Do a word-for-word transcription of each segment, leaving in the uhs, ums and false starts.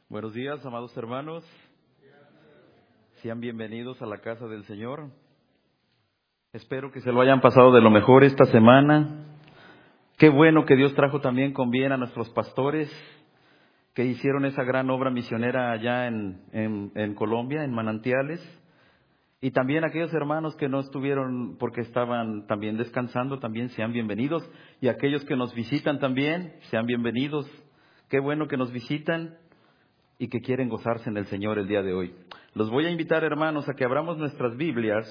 Buenos días, amados hermanos. Sean bienvenidos a la casa del Señor. Espero que se lo hayan pasado de lo mejor esta semana. Qué bueno que Dios trajo también con bien a nuestros pastores que hicieron esa gran obra misionera allá en, en, en Colombia, en Manantiales. Y también aquellos hermanos que no estuvieron porque estaban también descansando, también sean bienvenidos. Y aquellos que nos visitan también, sean bienvenidos. Qué bueno que nos visitan y que quieren gozarse en el Señor el día de hoy. Los voy a invitar, hermanos, a que abramos nuestras Biblias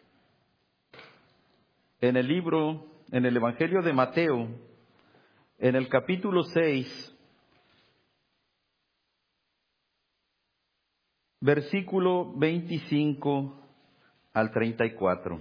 en el libro, en el Evangelio de Mateo, en el capítulo seis, versículo veinticinco al treinta y cuatro.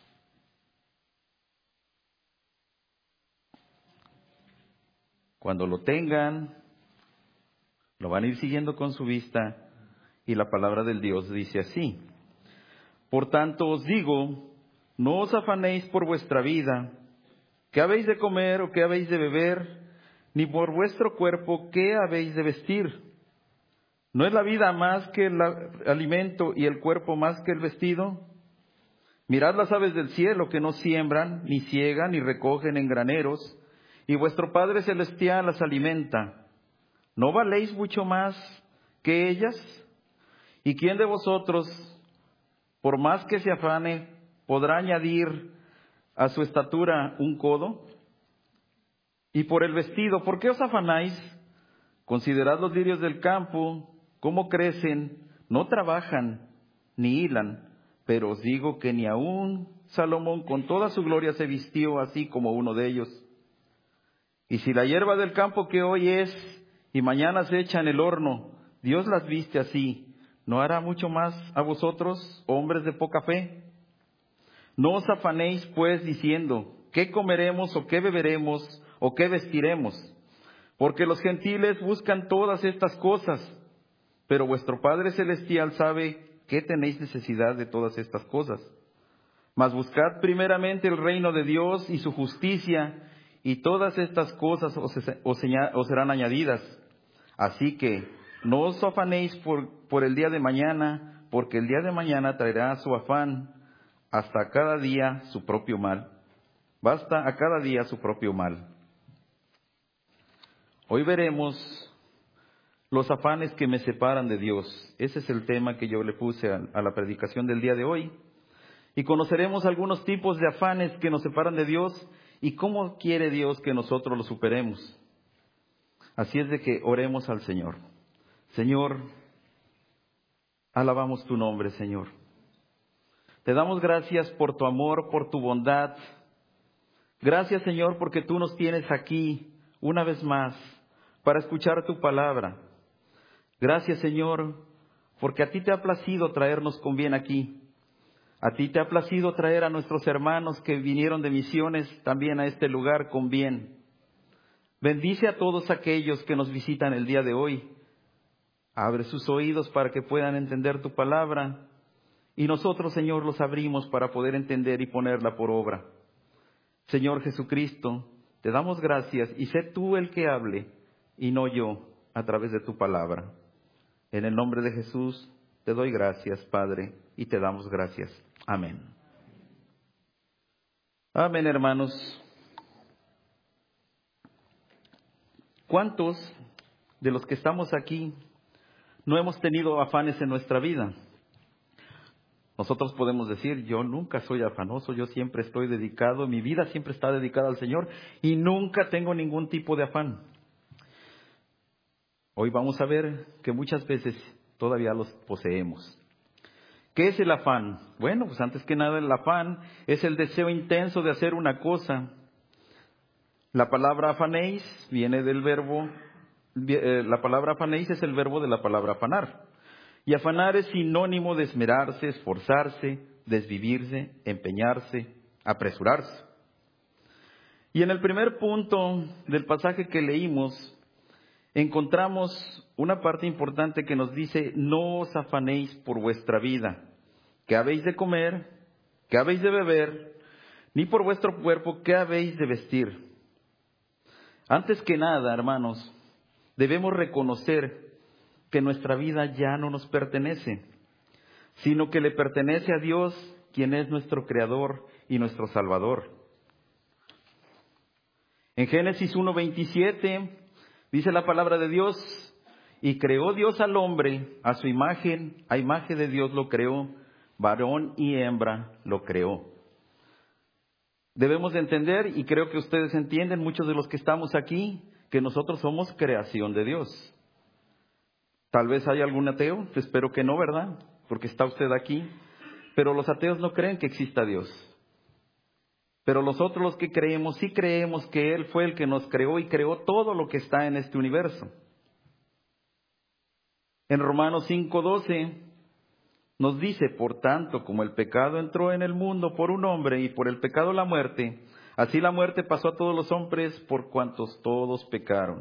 Cuando lo tengan, lo van a ir siguiendo con su vista, y la palabra del Dios dice así: Por tanto os digo, no os afanéis por vuestra vida, qué habéis de comer o qué habéis de beber, ni por vuestro cuerpo, qué habéis de vestir. ¿No es la vida más que el alimento y el cuerpo más que el vestido? Mirad las aves del cielo, que no siembran, ni ciegan, ni recogen en graneros, y vuestro Padre Celestial las alimenta. ¿No valéis mucho más que ellas? ¿Y quién de vosotros, por más que se afane, podrá añadir a su estatura un codo? Y por el vestido, ¿por qué os afanáis? Considerad los lirios del campo, cómo crecen, no trabajan ni hilan, pero os digo que ni aun Salomón con toda su gloria se vistió así como uno de ellos. Y si la hierba del campo que hoy es y mañana se echa en el horno, Dios las viste así, ¿no hará mucho más a vosotros, hombres de poca fe? No os afanéis pues diciendo, ¿qué comeremos o qué beberemos o qué vestiremos? Porque los gentiles buscan todas estas cosas, pero vuestro Padre Celestial sabe que tenéis necesidad de todas estas cosas. Mas buscad primeramente el reino de Dios y su justicia, y todas estas cosas os, os, os serán añadidas. Así que no os afanéis por, por el día de mañana, porque el día de mañana traerá su afán. Hasta cada día su propio mal. Basta a cada día su propio mal. Hoy veremos los afanes que me separan de Dios. Ese es el tema que yo le puse a, a la predicación del día de hoy. Y conoceremos algunos tipos de afanes que nos separan de Dios y cómo quiere Dios que nosotros los superemos. Así es de que oremos al Señor. Señor, alabamos tu nombre, Señor. Te damos gracias por tu amor, por tu bondad. Gracias, Señor, porque tú nos tienes aquí una vez más para escuchar tu palabra. Gracias, Señor, porque a ti te ha placido traernos con bien aquí. A ti te ha placido traer a nuestros hermanos que vinieron de misiones también a este lugar con bien. Bendice a todos aquellos que nos visitan el día de hoy. Abre sus oídos para que puedan entender tu palabra. Y nosotros, Señor, los abrimos para poder entender y ponerla por obra. Señor Jesucristo, te damos gracias y sé tú el que hable y no yo a través de tu palabra. En el nombre de Jesús te doy gracias, Padre, y te damos gracias. Amén. Amén, hermanos. ¿Cuántos de los que estamos aquí no hemos tenido afanes en nuestra vida? Nosotros podemos decir, yo nunca soy afanoso, yo siempre estoy dedicado, mi vida siempre está dedicada al Señor y nunca tengo ningún tipo de afán. Hoy vamos a ver que muchas veces todavía los poseemos. ¿Qué es el afán? Bueno, pues antes que nada el afán es el deseo intenso de hacer una cosa. La palabra afanéis viene del verbo, la palabra afanéis es el verbo de la palabra afanar. Y afanar es sinónimo de esmerarse, esforzarse, desvivirse, empeñarse, apresurarse. Y en el primer punto del pasaje que leímos, encontramos una parte importante que nos dice, no os afanéis por vuestra vida, qué habéis de comer, qué habéis de beber, ni por vuestro cuerpo, qué habéis de vestir. Antes que nada, hermanos, debemos reconocer que nuestra vida ya no nos pertenece, sino que le pertenece a Dios, quien es nuestro Creador y nuestro Salvador. En Génesis uno veintisiete dice la palabra de Dios: y creó Dios al hombre a su imagen, a imagen de Dios lo creó, varón y hembra lo creó. Debemos de entender, y creo que ustedes entienden, muchos de los que estamos aquí, que nosotros somos creación de Dios. Tal vez hay algún ateo, espero que no, ¿verdad? Porque está usted aquí. Pero los ateos no creen que exista Dios. Pero nosotros los que creemos, sí creemos que Él fue el que nos creó y creó todo lo que está en este universo. En Romanos cinco doce nos dice: por tanto, como el pecado entró en el mundo por un hombre y por el pecado la muerte, así la muerte pasó a todos los hombres por cuantos todos pecaron.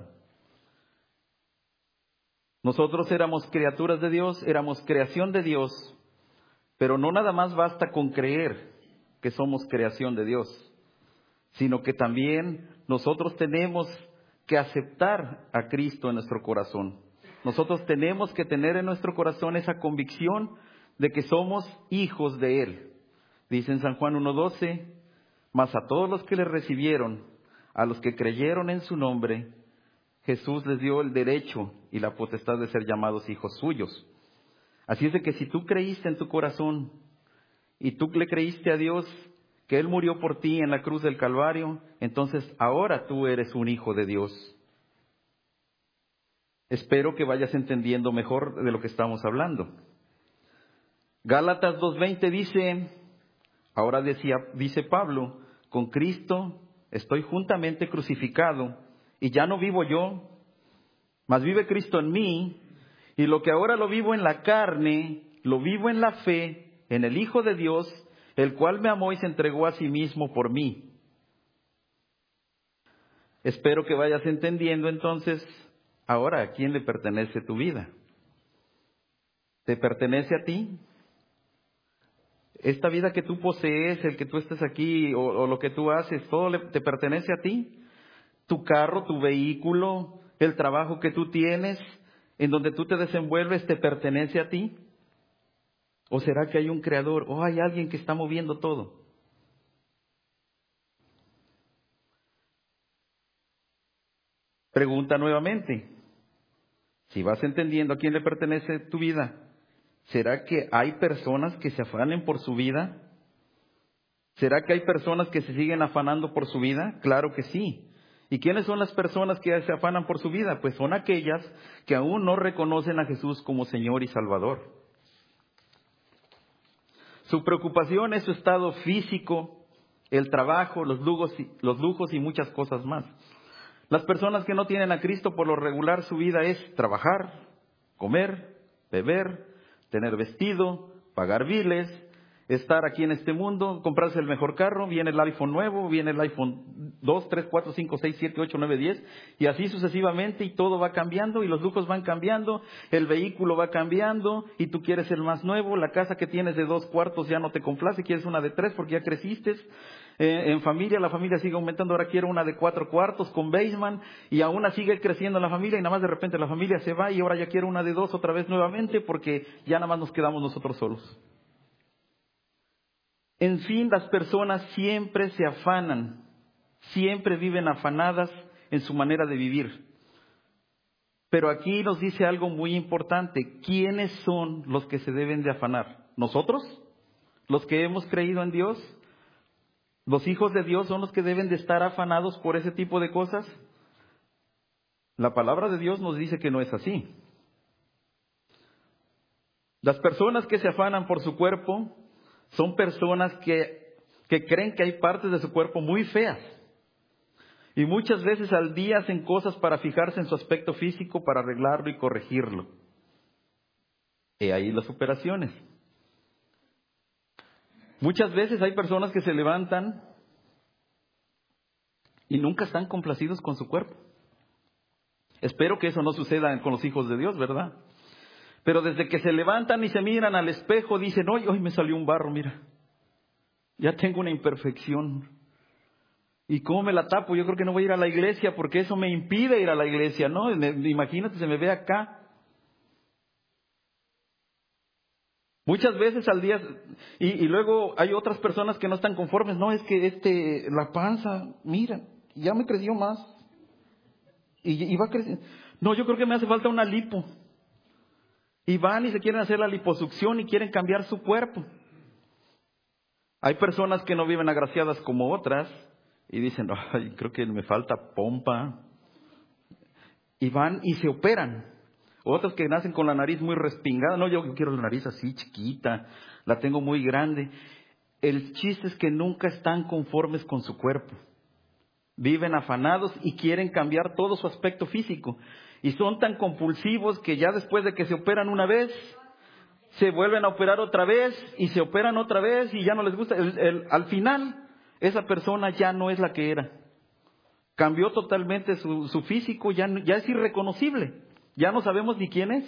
Nosotros éramos criaturas de Dios, éramos creación de Dios, pero no nada más basta con creer que somos creación de Dios, sino que también nosotros tenemos que aceptar a Cristo en nuestro corazón. Nosotros tenemos que tener en nuestro corazón esa convicción de que somos hijos de Él. Dice en San Juan uno doce: mas a todos los que le recibieron, a los que creyeron en su nombre, Jesús les dio el derecho y la potestad de ser llamados hijos suyos. Así es de que si tú creíste en tu corazón y tú le creíste a Dios que Él murió por ti en la cruz del Calvario, entonces ahora tú eres un hijo de Dios. Espero que vayas entendiendo mejor de lo que estamos hablando. Gálatas dos veinte dice, ahora decía, dice Pablo: con Cristo estoy juntamente crucificado, y ya no vivo yo, mas vive Cristo en mí, y lo que ahora lo vivo en la carne, lo vivo en la fe, en el Hijo de Dios, el cual me amó y se entregó a sí mismo por mí. Espero que vayas entendiendo entonces, ahora, ¿a quién le pertenece tu vida? ¿Te pertenece a ti? Esta vida que tú posees, el que tú estés aquí o, o lo que tú haces, ¿todo le, te pertenece a ti? Tu carro, tu vehículo, el trabajo que tú tienes, en donde tú te desenvuelves, ¿te pertenece a ti? ¿O será que hay un creador o hay alguien que está moviendo todo? Pregunta nuevamente, si vas entendiendo a quién le pertenece tu vida, ¿será que hay personas que se afanen por su vida? ¿Será que hay personas que se siguen afanando por su vida? Claro que sí. ¿Y quiénes son las personas que se afanan por su vida? Pues son aquellas que aún no reconocen a Jesús como Señor y Salvador. Su preocupación es su estado físico, el trabajo, los lujos, los lujos y muchas cosas más. Las personas que no tienen a Cristo, por lo regular, su vida es trabajar, comer, beber, tener vestido, pagar biles, estar aquí en este mundo, comprarse el mejor carro, viene el iPhone nuevo, viene el iPhone dos, tres, cuatro, cinco, seis, siete, ocho, nueve, diez, y así sucesivamente, y todo va cambiando, y los lujos van cambiando, el vehículo va cambiando, y tú quieres el más nuevo, la casa que tienes de dos cuartos ya no te complace, quieres una de tres porque ya creciste. Eh, en familia, la familia sigue aumentando, ahora quiero una de cuatro cuartos con basement, y aún así sigue creciendo la familia, y nada más de repente la familia se va, y ahora ya quiero una de dos otra vez nuevamente, porque ya nada más nos quedamos nosotros solos. En fin, las personas siempre se afanan, siempre viven afanadas en su manera de vivir. Pero aquí nos dice algo muy importante. ¿Quiénes son los que se deben de afanar? ¿Nosotros? ¿Los que hemos creído en Dios? ¿Los hijos de Dios son los que deben de estar afanados por ese tipo de cosas? La palabra de Dios nos dice que no es así. Las personas que se afanan por su cuerpo son personas que, que creen que hay partes de su cuerpo muy feas. Y muchas veces al día hacen cosas para fijarse en su aspecto físico, para arreglarlo y corregirlo. Y ahí las operaciones. Muchas veces hay personas que se levantan y nunca están complacidos con su cuerpo. Espero que eso no suceda con los hijos de Dios, ¿verdad? Pero desde que se levantan y se miran al espejo, dicen, hoy, hoy me salió un barro, mira. Ya tengo una imperfección. ¿Y cómo me la tapo? Yo creo que no voy a ir a la iglesia porque eso me impide ir a la iglesia, ¿no? Imagínate, se me ve acá. Muchas veces al día, y, y luego hay otras personas que no están conformes. No, es que este, la panza, mira, ya me creció más. Y, y va creciendo. No, yo creo que me hace falta una lipo. Y van y se quieren hacer la liposucción y quieren cambiar su cuerpo. Hay personas que no viven agraciadas como otras y dicen, ay, creo que me falta pompa. Y van y se operan. Otras que nacen con la nariz muy respingada. No, yo, yo quiero la nariz así chiquita, la tengo muy grande. El chiste es que nunca están conformes con su cuerpo. Viven afanados y quieren cambiar todo su aspecto físico. Y son tan compulsivos que ya después de que se operan una vez, se vuelven a operar otra vez y se operan otra vez y ya no les gusta. El, el, al final, esa persona ya no es la que era. Cambió totalmente su, su físico, ya, ya es irreconocible. Ya no sabemos ni quién es.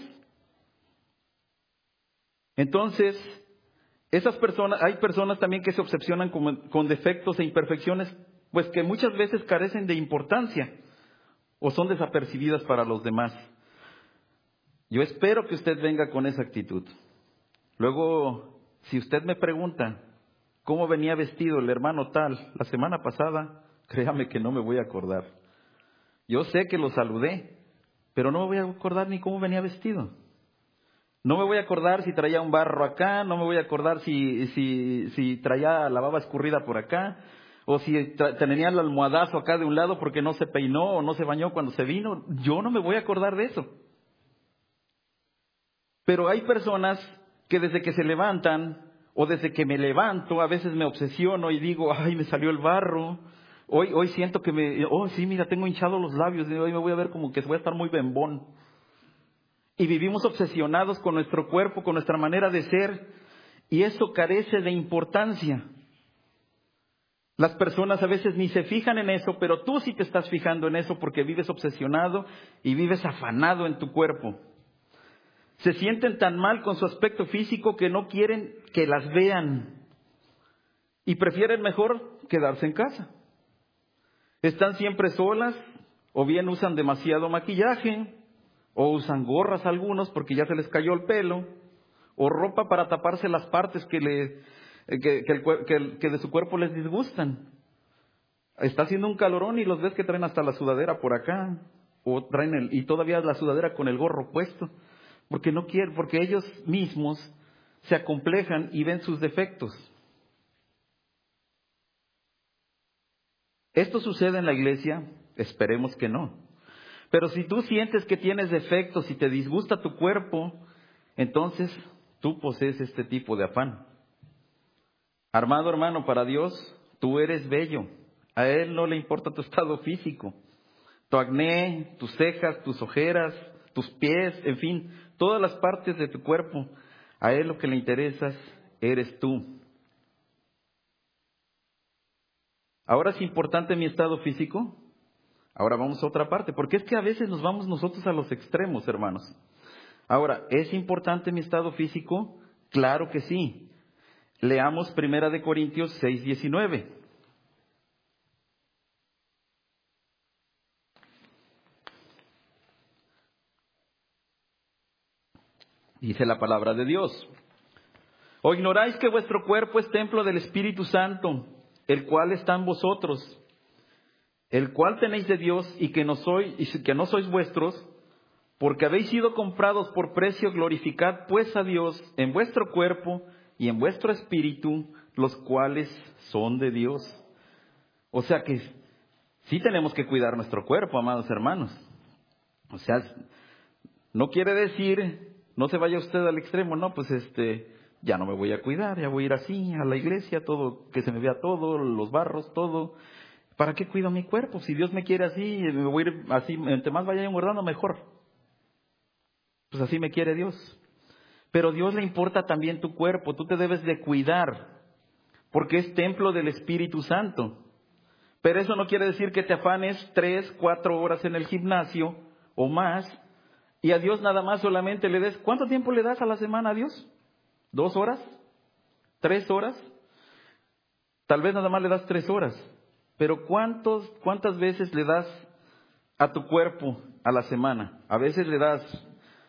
Entonces, esas personas, hay personas también que se obsesionan con, con defectos e imperfecciones, pues que muchas veces carecen de importancia o son desapercibidas para los demás. Yo espero que usted venga con esa actitud. Luego, si usted me pregunta cómo venía vestido el hermano tal la semana pasada, créame que no me voy a acordar. Yo sé que lo saludé, pero no me voy a acordar ni cómo venía vestido. No me voy a acordar si traía un barro acá, no me voy a acordar si, si, si traía la baba escurrida por acá, o si tra- tenía el almohadazo acá de un lado porque no se peinó o no se bañó cuando se vino. Yo no me voy a acordar de eso. Pero hay personas que desde que se levantan o desde que me levanto a veces me obsesiono y digo, ay, me salió el barro. Hoy, hoy siento que me, oh sí, mira, tengo hinchados los labios, y hoy me voy a ver como que voy a estar muy bembón. Y vivimos obsesionados con nuestro cuerpo, con nuestra manera de ser, y eso carece de importancia. Las personas a veces ni se fijan en eso, pero tú sí te estás fijando en eso porque vives obsesionado y vives afanado en tu cuerpo. Se sienten tan mal con su aspecto físico que no quieren que las vean y prefieren mejor quedarse en casa. Están siempre solas, o bien usan demasiado maquillaje, o usan gorras algunos porque ya se les cayó el pelo, o ropa para taparse las partes que, le, que, que, el, que, el, que de su cuerpo les disgustan. Está haciendo un calorón y los ves que traen hasta la sudadera por acá, o traen el, y todavía la sudadera con el gorro puesto, porque no quieren, porque ellos mismos se acomplejan y ven sus defectos. ¿Esto sucede en la iglesia? Esperemos que no. Pero si tú sientes que tienes defectos y te disgusta tu cuerpo, entonces tú posees este tipo de afán. Amado hermano, para Dios, tú eres bello. A Él no le importa tu estado físico, tu acné, tus cejas, tus ojeras, tus pies, en fin, todas las partes de tu cuerpo. A Él lo que le interesa eres tú. ¿Ahora es importante mi estado físico? Ahora vamos a otra parte, porque es que a veces nos vamos nosotros a los extremos, hermanos. Ahora, ¿es importante mi estado físico? Claro que sí. Leamos Primera de Corintios seis diecinueve. Dice la palabra de Dios: ¿O ignoráis que vuestro cuerpo es templo del Espíritu Santo, el cual está en vosotros, el cual tenéis de Dios y que no sois, y que no sois vuestros? Porque habéis sido comprados por precio. Glorificad pues a Dios en vuestro cuerpo y en vuestro espíritu, los cuales son de Dios. O sea que sí tenemos que cuidar nuestro cuerpo, amados hermanos. O sea, no quiere decir, no se vaya usted al extremo, no, pues este, ya no me voy a cuidar, ya voy a ir así a la iglesia, todo, que se me vea todo, los barros, todo. ¿Para qué cuido mi cuerpo? Si Dios me quiere así, me voy a ir así, entre más vaya engordando, mejor. Pues así me quiere Dios. Pero a Dios le importa también tu cuerpo, tú te debes de cuidar, porque es templo del Espíritu Santo. Pero eso no quiere decir que te afanes tres, cuatro horas en el gimnasio o más, y a Dios nada más solamente le des. ¿Cuánto tiempo le das a la semana a Dios? ¿Dos horas? ¿Tres horas? Tal vez nada más le das tres horas. Pero ¿cuántos, cuántas veces le das a tu cuerpo a la semana? A veces le das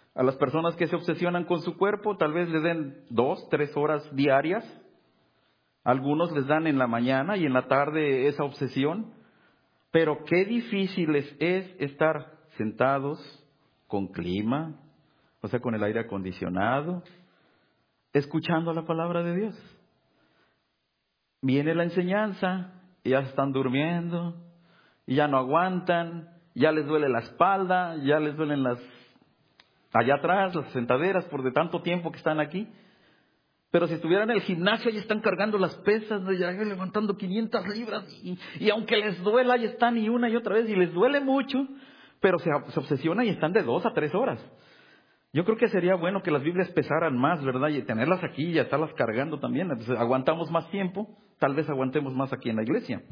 A las personas que se obsesionan con su cuerpo, tal vez le den dos, tres horas diarias. Algunos les dan en la mañana y en la tarde esa obsesión. Pero qué difícil es, es estar sentados con clima, o sea, con el aire acondicionado, escuchando la palabra de Dios. Viene la enseñanza, y ya están durmiendo, y ya no aguantan, ya les duele la espalda, ya les duelen las allá atrás, las sentaderas, por de tanto tiempo que están aquí. Pero si estuvieran en el gimnasio, ya están cargando las pesas, ya levantando quinientas libras, y, y aunque les duela, ya están y una y otra vez, y les duele mucho, pero se, se obsesionan y están de dos a tres horas. Yo creo que sería bueno que las Biblias pesaran más, ¿verdad? Y tenerlas aquí y estarlas cargando también. Entonces, aguantamos más tiempo, tal vez aguantemos más aquí en la iglesia.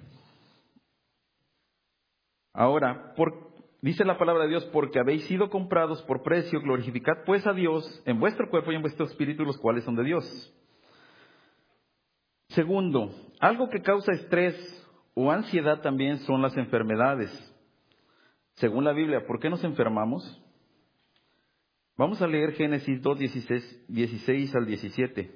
Ahora, por, dice la palabra de Dios, porque habéis sido comprados por precio, glorificad pues a Dios en vuestro cuerpo y en vuestro espíritu, los cuales son de Dios. Segundo, algo que causa estrés o ansiedad también son las enfermedades. Según la Biblia, ¿por qué nos enfermamos? Vamos a leer Génesis dos, dieciséis al diecisiete.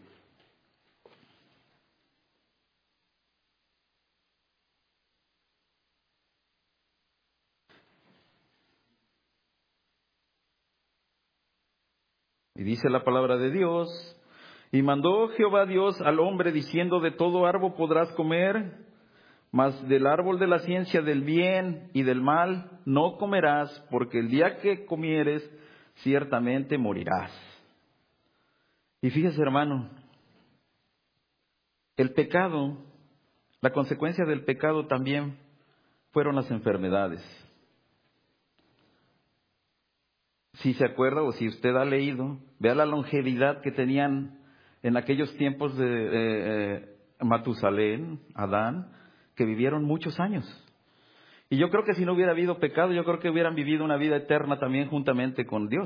Y dice la palabra de Dios: y mandó Jehová Dios al hombre diciendo, de todo árbol podrás comer, mas del árbol de la ciencia del bien y del mal no comerás, porque el día que comieres ciertamente morirás. Y fíjese, hermano, el pecado, la consecuencia del pecado también fueron las enfermedades. Si se acuerda o si usted ha leído, vea la longevidad que tenían en aquellos tiempos de eh, eh, Matusalén, Adán, que vivieron muchos años. Y yo creo que si no hubiera habido pecado, yo creo que hubieran vivido una vida eterna también juntamente con Dios.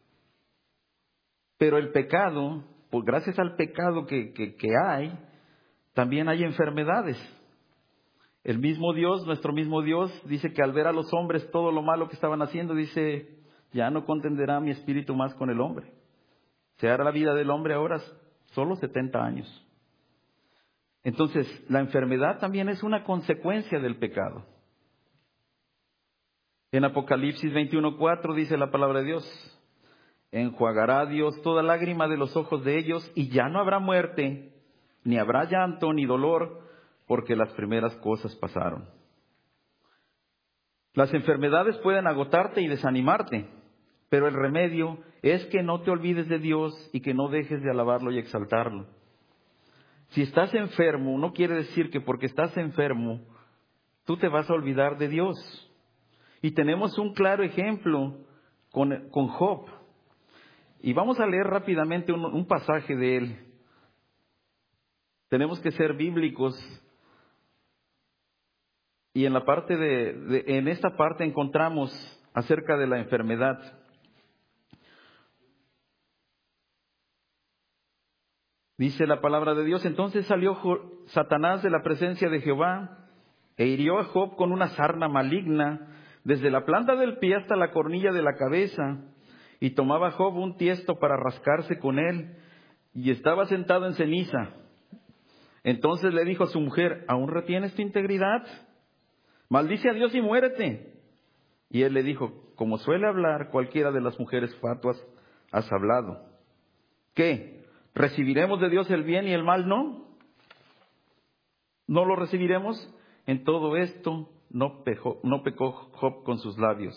Pero el pecado, pues gracias al pecado que, que, que hay, también hay enfermedades. El mismo Dios, nuestro mismo Dios, dice que al ver a los hombres todo lo malo que estaban haciendo, dice, ya no contenderá mi espíritu más con el hombre. Se hará la vida del hombre ahora solo setenta años. Entonces, la enfermedad también es una consecuencia del pecado. En Apocalipsis veintiuno cuatro dice la palabra de Dios: enjuagará Dios toda lágrima de los ojos de ellos, y ya no habrá muerte, ni habrá llanto, ni dolor, porque las primeras cosas pasaron. Las enfermedades pueden agotarte y desanimarte, pero el remedio es que no te olvides de Dios y que no dejes de alabarlo y exaltarlo. Si estás enfermo, no quiere decir que porque estás enfermo, tú te vas a olvidar de Dios. Y tenemos un claro ejemplo con, con Job. Y vamos a leer rápidamente un, un pasaje de él. Tenemos que ser bíblicos. Y en la parte de, de en esta parte encontramos acerca de la enfermedad. Dice la palabra de Dios: entonces salió Satanás de la presencia de Jehová e hirió a Job con una sarna maligna, desde la planta del pie hasta la cornilla de la cabeza. Y tomaba Job un tiesto para rascarse con él, y estaba sentado en ceniza. Entonces le dijo a su mujer: ¿aún retienes tu integridad? Maldice a Dios y muérete. Y él le dijo: como suele hablar cualquiera de las mujeres fatuas, has hablado. ¿Qué? ¿Recibiremos de Dios el bien y el mal no? ¿No lo recibiremos? En todo esto no pecó, no pecó Job con sus labios.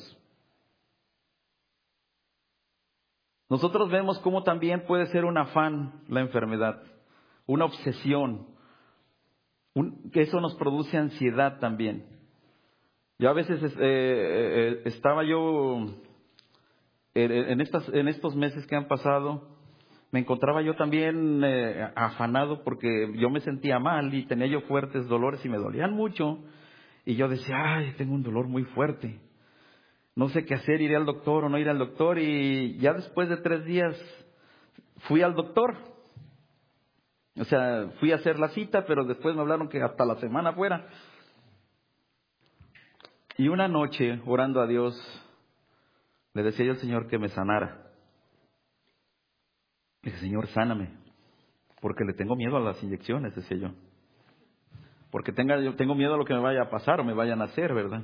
Nosotros vemos cómo también puede ser un afán la enfermedad, una obsesión, un, que eso nos produce ansiedad también. Yo a veces eh, eh, estaba yo en, en, estas, en estos meses que han pasado, me encontraba yo también eh, afanado porque yo me sentía mal y tenía yo fuertes dolores y me dolían mucho. Y yo decía, ay, tengo un dolor muy fuerte. No sé qué hacer, iré al doctor o no iré al doctor. Y ya después de tres días fui al doctor. O sea, fui a hacer la cita, pero después me hablaron que hasta la semana fuera. Y una noche, orando a Dios, le decía yo al Señor que me sanara. Le dije, Señor, sáname, porque le tengo miedo a las inyecciones, decía yo. Porque tenga, yo tengo miedo a lo que me vaya a pasar o me vayan a hacer, ¿verdad?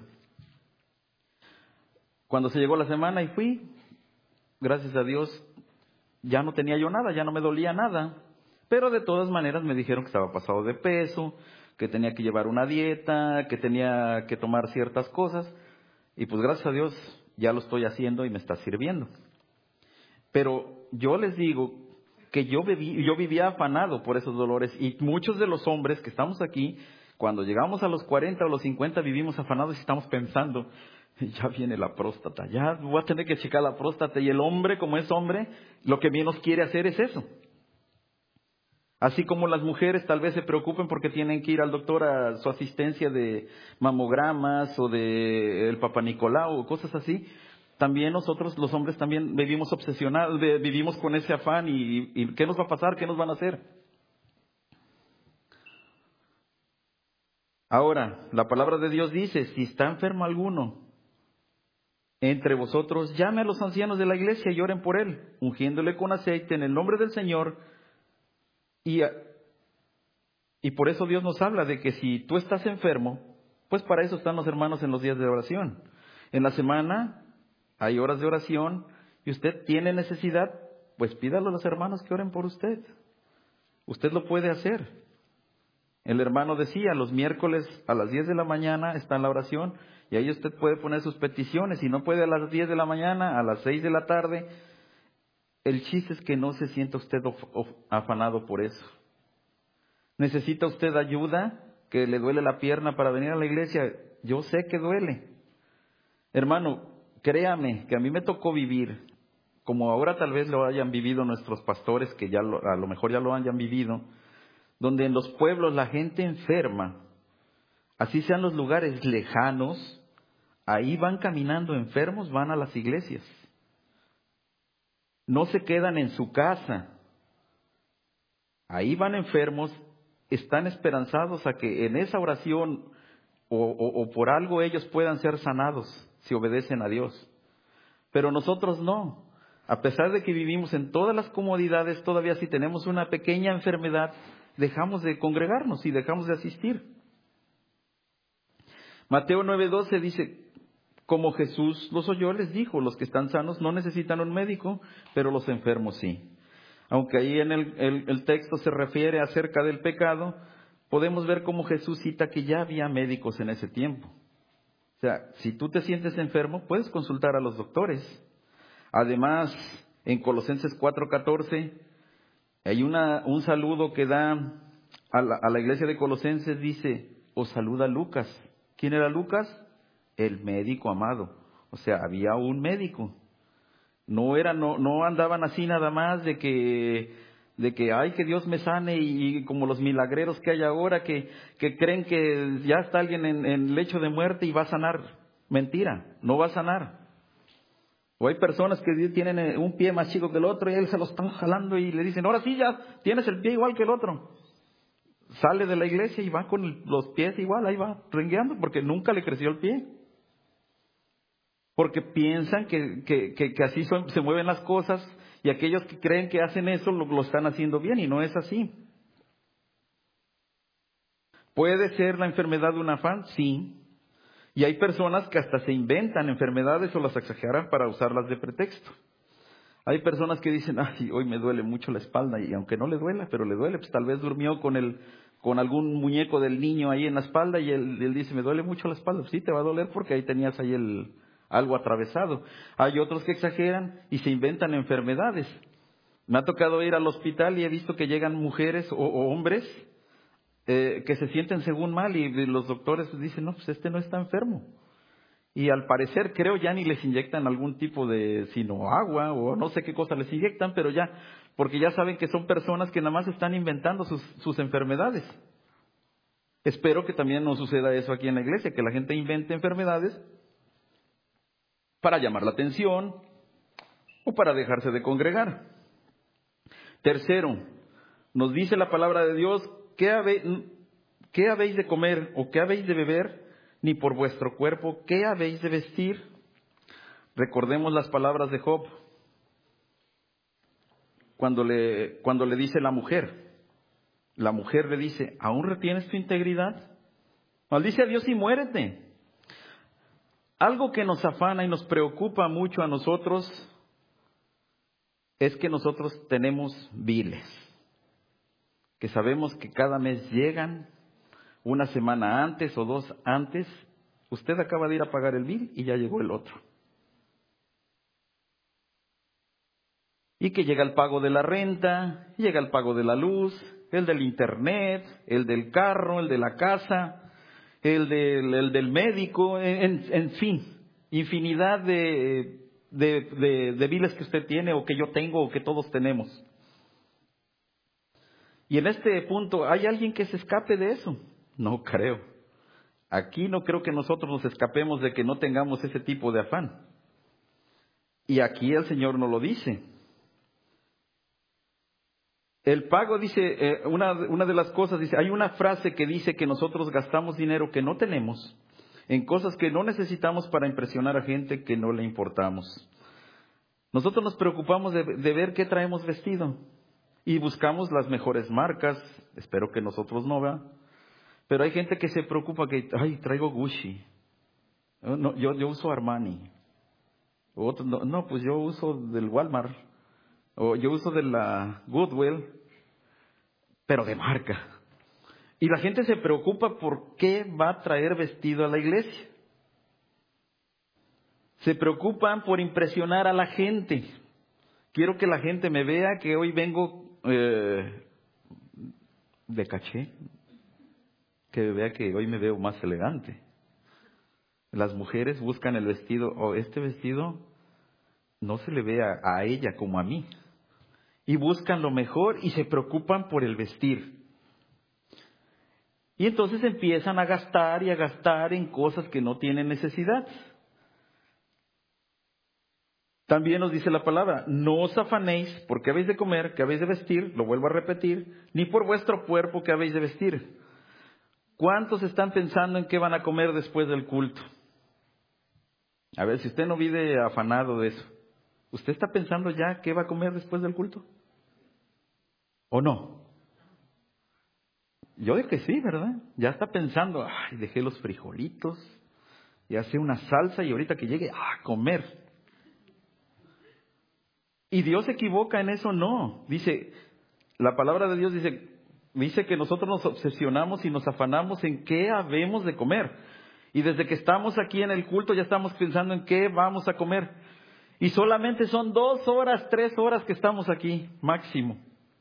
Cuando se llegó la semana y fui, gracias a Dios, ya no tenía yo nada, ya no me dolía nada. Pero de todas maneras me dijeron que estaba pasado de peso, que tenía que llevar una dieta, que tenía que tomar ciertas cosas. Y pues gracias a Dios ya lo estoy haciendo y me está sirviendo. Pero yo les digo que yo, viví, yo vivía afanado por esos dolores. Y muchos de los hombres que estamos aquí, cuando llegamos a los cuarenta o los cincuenta, vivimos afanados y estamos pensando, ya viene la próstata, ya voy a tener que checar la próstata. Y el hombre, como es hombre, lo que menos quiere hacer es eso. Así como las mujeres tal vez se preocupen porque tienen que ir al doctor a su asistencia de mamogramas o de el Papá Nicolau o cosas así, también nosotros los hombres también vivimos obsesionados, vivimos con ese afán y, y ¿qué nos va a pasar? ¿Qué nos van a hacer? Ahora, la palabra de Dios dice, si está enfermo alguno entre vosotros, llame a los ancianos de la iglesia y oren por él, ungiéndole con aceite en el nombre del Señor. Y, y por eso Dios nos habla de que si tú estás enfermo, pues para eso están los hermanos en los días de oración. En la semana hay horas de oración y usted tiene necesidad, pues pídalo a los hermanos que oren por usted. Usted lo puede hacer. El hermano decía, los miércoles a las diez de la mañana está en la oración y ahí usted puede poner sus peticiones. Si no puede a las diez de la mañana, a las seis de la tarde. El chiste es que no se sienta usted of, of, afanado por eso. ¿Necesita usted ayuda? ¿Que le duele la pierna para venir a la iglesia? Yo sé que duele. Hermano, créame que a mí me tocó vivir, como ahora tal vez lo hayan vivido nuestros pastores, que ya lo, a lo mejor ya lo hayan vivido, donde en los pueblos la gente enferma, así sean los lugares lejanos, ahí van caminando enfermos, van a las iglesias. No se quedan en su casa. Ahí van enfermos, están esperanzados a que en esa oración o, o, o por algo ellos puedan ser sanados si obedecen a Dios. Pero nosotros no. A pesar de que vivimos en todas las comodidades, todavía si tenemos una pequeña enfermedad, dejamos de congregarnos y dejamos de asistir. Mateo nueve doce dice, como Jesús los oyó, les dijo, los que están sanos no necesitan un médico, pero los enfermos sí. Aunque ahí en el, el, el texto se refiere acerca del pecado, podemos ver cómo Jesús cita que ya había médicos en ese tiempo. O sea, si tú te sientes enfermo, puedes consultar a los doctores. Además, en Colosenses cuatro catorce, hay una, un saludo que da a la, a la iglesia de Colosenses, dice, os saluda Lucas. ¿Quién era Lucas? El médico amado. O sea, había un médico. No era, no, no andaban así nada más de que, de que, ay, que Dios me sane y, y como los milagreros que hay ahora que, que creen que ya está alguien en, en lecho de muerte y va a sanar. Mentira, no va a sanar. O hay personas que tienen un pie más chico que el otro y él se lo están jalando y le dicen, ahora sí ya tienes el pie igual que el otro. Sale de la iglesia y va con los pies igual, ahí va rengueando porque nunca le creció el pie. Porque piensan que, que, que, que así son, se mueven las cosas y aquellos que creen que hacen eso lo, lo están haciendo bien y no es así. ¿Puede ser la enfermedad un afán? Sí. Y hay personas que hasta se inventan enfermedades o las exageran para usarlas de pretexto. Hay personas que dicen, ay, hoy me duele mucho la espalda y aunque no le duela, pero le duele, pues tal vez durmió con el, con algún muñeco del niño ahí en la espalda y él, él dice, me duele mucho la espalda. Pues sí, te va a doler porque ahí tenías ahí el... algo atravesado. Hay otros que exageran y se inventan enfermedades. Me ha tocado ir al hospital y he visto que llegan mujeres o, o hombres eh, que se sienten según mal y los doctores dicen, no, pues este no está enfermo. Y al parecer creo ya ni les inyectan algún tipo de, sino agua o no sé qué cosa les inyectan, pero ya, porque ya saben que son personas que nada más están inventando sus, sus enfermedades. Espero que también no suceda eso aquí en la iglesia, que la gente invente enfermedades para llamar la atención o para dejarse de congregar. Tercero, nos dice la palabra de Dios, ¿qué habéis, qué habéis de comer o qué habéis de beber? Ni por vuestro cuerpo, ¿qué habéis de vestir? Recordemos las palabras de Job. cuando le, cuando le dice la mujer, la mujer le dice, ¿aún retienes tu integridad? Maldice a Dios y muérete. Algo que nos afana y nos preocupa mucho a nosotros es que nosotros tenemos biles, que sabemos que cada mes llegan, una semana antes o dos antes, usted acaba de ir a pagar el bill y ya llegó el otro. Y que llega el pago de la renta, llega el pago de la luz, el del internet, el del carro, el de la casa, el del, el del médico, en, en fin, infinidad de, de, de, de biles que usted tiene o que yo tengo o que todos tenemos. Y en este punto, ¿hay alguien que se escape de eso? No creo. Aquí no creo que nosotros nos escapemos de que no tengamos ese tipo de afán. Y aquí el Señor nos lo dice. El pago dice, eh, una, una de las cosas dice, hay una frase que dice que nosotros gastamos dinero que no tenemos en cosas que no necesitamos para impresionar a gente que no le importamos. Nosotros nos preocupamos de, de ver qué traemos vestido y buscamos las mejores marcas, espero que nosotros no, ¿verdad? Pero hay gente que se preocupa que, ay, traigo Gucci, no, yo, yo uso Armani, otro, no, no, pues yo uso del Walmart, o yo uso de la Goodwill, pero de marca. Y la gente se preocupa por qué va a traer vestido a la iglesia. Se preocupan por impresionar a la gente. Quiero que la gente me vea que hoy vengo eh, de caché, que vea que hoy me veo más elegante. Las mujeres buscan el vestido, o oh, este vestido no se le ve a, a ella como a mí. Y buscan lo mejor y se preocupan por el vestir. Y entonces empiezan a gastar y a gastar en cosas que no tienen necesidad. También nos dice la palabra, no os afanéis por qué habéis de comer, qué habéis de vestir, lo vuelvo a repetir, ni por vuestro cuerpo qué habéis de vestir. ¿Cuántos están pensando en qué van a comer después del culto? A ver, si usted no vive afanado de eso, ¿usted está pensando ya qué va a comer después del culto? ¿O no? Yo digo que sí, ¿verdad? Ya está pensando, ay, dejé los frijolitos, ya hice una salsa y ahorita que llegue, ah, comer. ¿Y Dios se equivoca en eso? No. Dice, la palabra de Dios dice, dice que nosotros nos obsesionamos y nos afanamos en qué habemos de comer. Y desde que estamos aquí en el culto ya estamos pensando en qué vamos a comer. Y solamente son dos horas, tres horas que estamos aquí, máximo.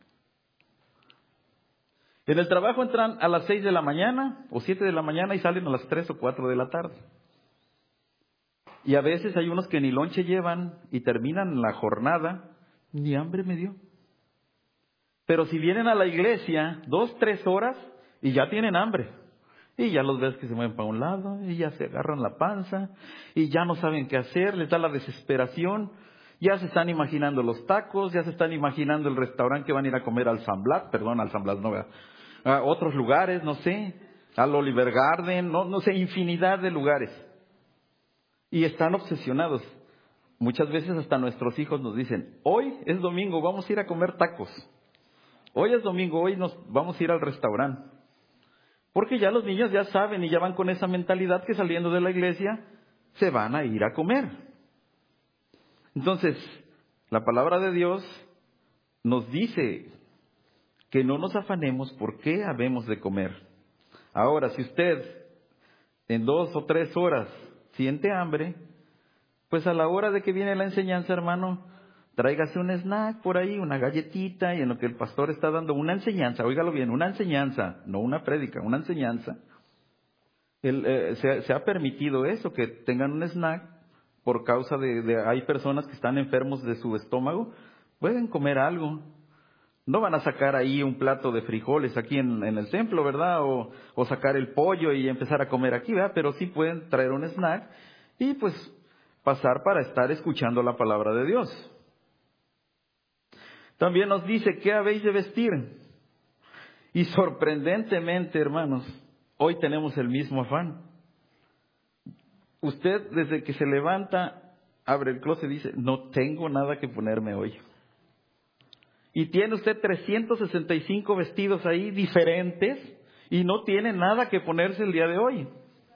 En el trabajo entran a las seis de la mañana o siete de la mañana y salen a las tres o cuatro de la tarde. Y a veces hay unos que ni lonche llevan y terminan la jornada, ni hambre me dio. Pero si vienen a la iglesia dos, tres horas y ya tienen hambre. Y ya los ves que se mueven para un lado y ya se agarran la panza y ya no saben qué hacer, les da la desesperación. Ya se están imaginando los tacos, ya se están imaginando el restaurante que van a ir a comer al San Blas, perdón, al San Blas no, a otros lugares, no sé, al Oliver Garden, no, no sé, infinidad de lugares. Y están obsesionados. Muchas veces hasta nuestros hijos nos dicen, hoy es domingo, vamos a ir a comer tacos. Hoy es domingo, hoy nos vamos a ir al restaurante. Porque ya los niños ya saben y ya van con esa mentalidad que saliendo de la iglesia se van a ir a comer. Entonces, la palabra de Dios nos dice que no nos afanemos por qué habemos de comer. Ahora, si usted en dos o tres horas siente hambre, pues a la hora de que viene la enseñanza, hermano, tráigase un snack por ahí, una galletita, y en lo que el pastor está dando una enseñanza, óigalo bien, una enseñanza, no una prédica, una enseñanza. El, eh, se, se ha permitido eso, que tengan un snack por causa de, de, hay personas que están enfermos de su estómago, pueden comer algo. No van a sacar ahí un plato de frijoles aquí en, en el templo, ¿verdad? O, o sacar el pollo y empezar a comer aquí, ¿verdad? Pero sí pueden traer un snack y pues pasar para estar escuchando la palabra de Dios. También nos dice, ¿qué habéis de vestir? Y sorprendentemente, hermanos, hoy tenemos el mismo afán. Usted desde que se levanta, abre el closet y dice, no tengo nada que ponerme hoy. y tiene usted trescientos sesenta y cinco vestidos ahí diferentes y no tiene nada que ponerse el día de hoy.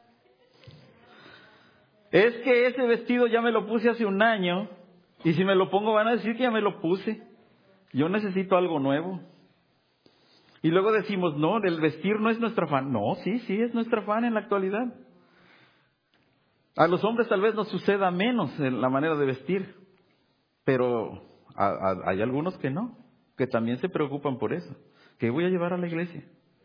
Es que ese vestido ya me lo puse hace un año y si me lo pongo van a decir que ya me lo puse. Yo necesito algo nuevo. Y luego decimos, no, el vestir no es nuestro afán. No, sí, sí, es nuestro afán en la actualidad. A los hombres tal vez nos suceda menos en la manera de vestir, pero a, a, hay algunos que no, que también se preocupan por eso. ¿Qué voy a llevar a la iglesia?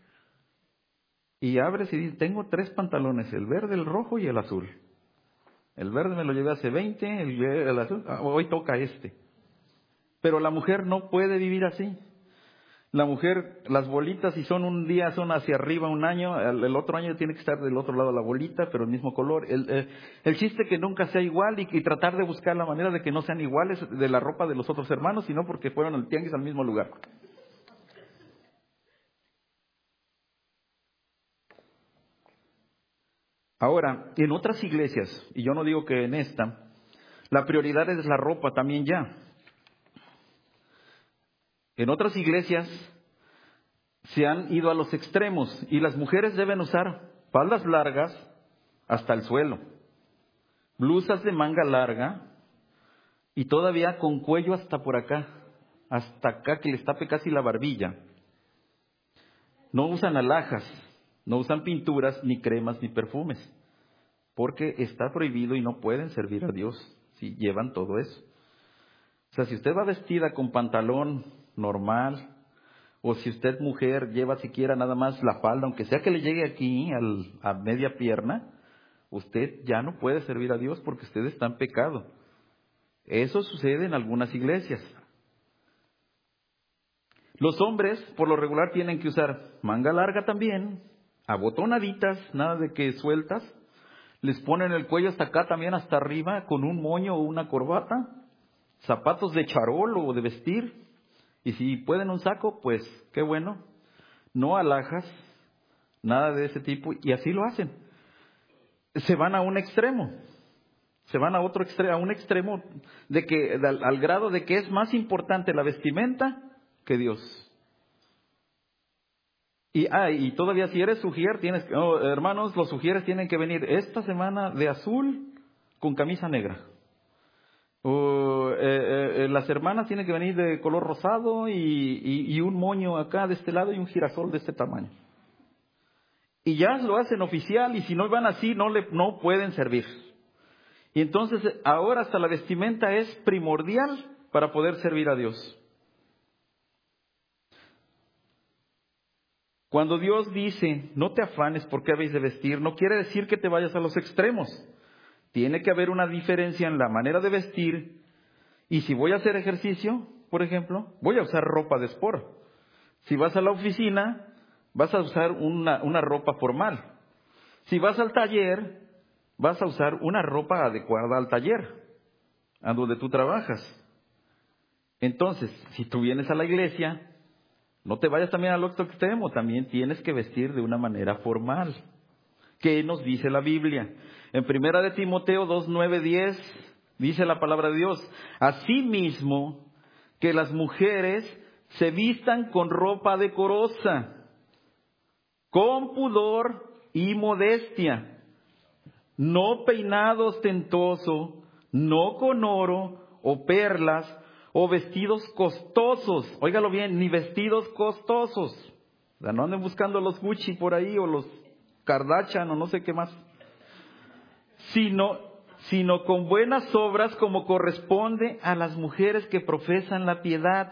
Y abres y dices, tengo tres pantalones, el verde, el rojo y el azul. El verde me lo llevé hace veinte, el, el azul, hoy toca este. Pero la mujer no puede vivir así. La mujer, las bolitas, si son un día, son hacia arriba un año, el, el otro año tiene que estar del otro lado la bolita, pero el mismo color. El, el, el chiste que nunca sea igual y, y tratar de buscar la manera de que no sean iguales de la ropa de los otros hermanos, sino porque fueron al tianguis al mismo lugar. Ahora, en otras iglesias, y yo no digo que en esta, la prioridad es la ropa también ya. En otras iglesias se han ido a los extremos y las mujeres deben usar faldas largas hasta el suelo, blusas de manga larga y todavía con cuello hasta por acá, hasta acá que les tape casi la barbilla. No usan alhajas, no usan pinturas, ni cremas, ni perfumes, porque está prohibido y no pueden servir a Dios si llevan todo eso. O sea, si usted va vestida con pantalón normal, o si usted mujer lleva siquiera nada más la falda, aunque sea que le llegue aquí al, a media pierna, usted ya no puede servir a Dios porque usted está en pecado. Eso sucede en algunas iglesias. Los hombres, por lo regular, tienen que usar manga larga también, abotonaditas, nada de que sueltas. Les ponen el cuello hasta acá también, hasta arriba, con un moño o una corbata, zapatos de charol o de vestir. Y si pueden un saco, pues qué bueno. No alhajas, nada de ese tipo, y así lo hacen. Se van a un extremo, se van a otro extremo, a un extremo de que al, al grado de que es más importante la vestimenta que Dios. Y ah, y todavía si eres sugier, tienes que, oh, hermanos, los sugieres tienen que venir esta semana de azul con camisa negra. O eh, eh, las hermanas tienen que venir de color rosado y, y, y un moño acá de este lado y un girasol de este tamaño. Y ya lo hacen oficial y si no van así no le no pueden servir. Y entonces ahora hasta la vestimenta es primordial para poder servir a Dios. Cuando Dios dice, no te afanes por qué habéis de vestir, no quiere decir que te vayas a los extremos. Tiene que haber una diferencia en la manera de vestir. Y si voy a hacer ejercicio, por ejemplo, voy a usar ropa de sport. Si vas a la oficina, vas a usar una, una ropa formal. Si vas al taller, vas a usar una ropa adecuada al taller, a donde tú trabajas. Entonces, si tú vienes a la iglesia, no te vayas también al otro extremo, también tienes que vestir de una manera formal. ¿Qué nos dice la Biblia? En primera de Timoteo dos, nueve, diez, dice la palabra de Dios, asimismo que las mujeres se vistan con ropa decorosa, con pudor y modestia, no peinado ostentoso, no con oro o perlas o vestidos costosos. Óigalo bien, ni vestidos costosos. O sea, no anden buscando los Gucci por ahí o los Kardashian o no sé qué más. Sino, sino con buenas obras como corresponde a las mujeres que profesan la piedad.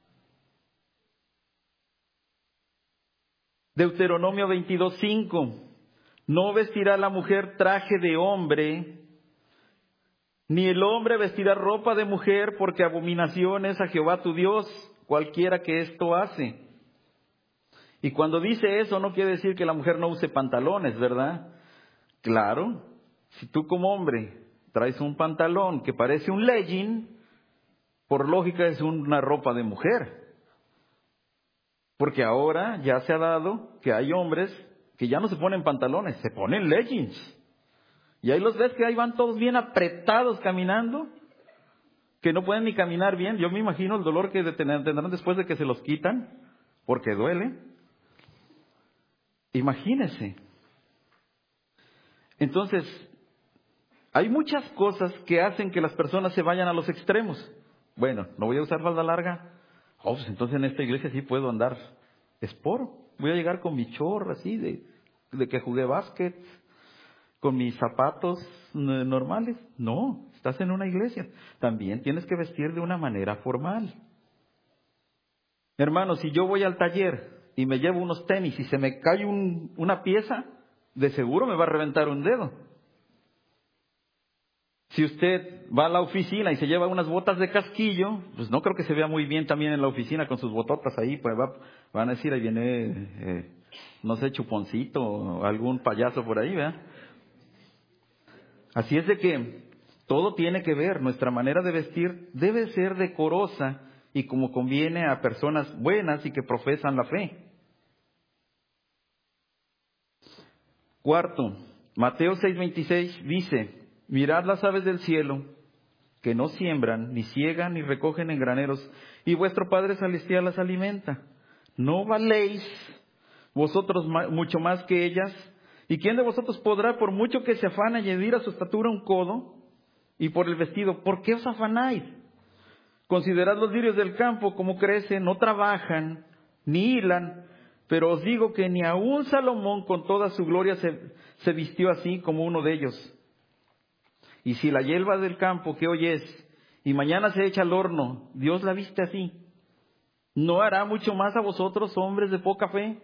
Deuteronomio veintidós, cinco. No vestirá la mujer traje de hombre, ni el hombre vestirá ropa de mujer, porque abominación es a Jehová tu Dios, cualquiera que esto hace. Y cuando dice eso, no quiere decir que la mujer no use pantalones, ¿verdad? Claro, si tú como hombre traes un pantalón que parece un legging, por lógica es una ropa de mujer. Porque ahora ya se ha dado que hay hombres que ya no se ponen pantalones, se ponen leggings. Y ahí los ves que ahí van todos bien apretados caminando. que no pueden ni caminar bien. Yo me imagino el dolor que tendrán después de que se los quitan, porque duele. Imagínese. Entonces, hay muchas cosas que hacen que las personas se vayan a los extremos. Bueno, no voy a usar falda larga. Oh, pues entonces en esta iglesia sí puedo andar esporo. Voy a llegar con mi chorro así de, de que jugué básquet, con mis zapatos normales. No, estás en una iglesia. También tienes que vestir de una manera formal. Hermano, si yo voy al taller y me llevo unos tenis y se me cae un, una pieza, de seguro me va a reventar un dedo. Si usted va a la oficina y se lleva unas botas de casquillo, pues no creo que se vea muy bien también en la oficina con sus bototas ahí, pues va, van a decir, ahí viene, eh, no sé, Chuponcito o algún payaso por ahí, ¿verdad? Así es de que todo tiene que ver, nuestra manera de vestir debe ser decorosa y como conviene a personas buenas y que profesan la fe. Cuarto, Mateo seis veintiséis dice, mirad las aves del cielo, que no siembran, ni ciegan, ni recogen en graneros, y vuestro Padre Celestial las alimenta. ¿No valéis vosotros mucho más que ellas? ¿Y quién de vosotros podrá, por mucho que se afane, añadir a su estatura un codo? Y por el vestido, ¿por qué os afanáis? Considerad los lirios del campo, cómo crecen, no trabajan, ni hilan, pero os digo que ni aun Salomón con toda su gloria se, se vistió así como uno de ellos. Y si la hierba del campo que hoy es, y mañana se echa al horno, Dios la viste así, ¿no hará mucho más a vosotros, hombres de poca fe?